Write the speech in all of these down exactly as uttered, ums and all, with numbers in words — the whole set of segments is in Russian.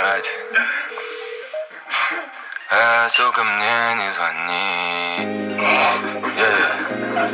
орать. А, сука, мне не звони. Yeah.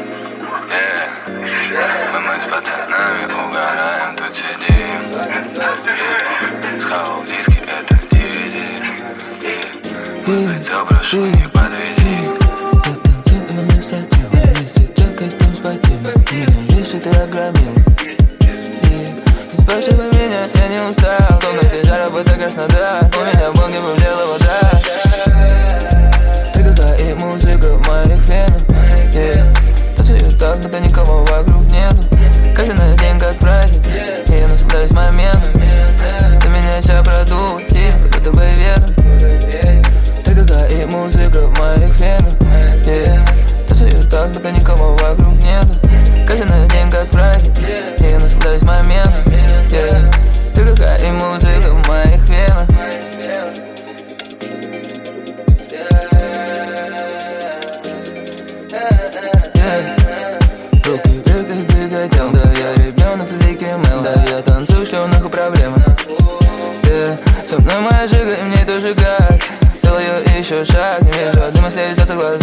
Yeah. Мы, мы с пацанами угораем, тут сидим. Yeah. Схавал диски, это ди ви ди. Yeah. Лицо прошу, не подведи. Я танцую на сатью, мы сейчас костюм спортивный. У меня есть что ты огромил. Не спрашивай меня, я не устал. В комнате заработок аж надо. У меня в бонге повлияла вода. Ты какая и музыка в моих венах. Yeah. Танцую так, будто никого вокруг нету. Каждый на день как праздник, и я наслаждаюсь моментом. Ты меня сейчас продул, сильно, как будто бы ветром. Ты какая и музыка в моих венах. Yeah. Танцую так, будто никого вокруг нету. Каждый на день как праздник, и я наслаждаюсь моментом. Yeah. Ты какая и музыка в моих венах. Yeah. Руки вверх и двигать тел. Да, я ребенок с языки мел. Да, я танцую, шлёных и проблемы. Yeah. Со мной моя жига, и мне тоже гад. Делаю еще шаг, не вижу, дыма слезется глаз.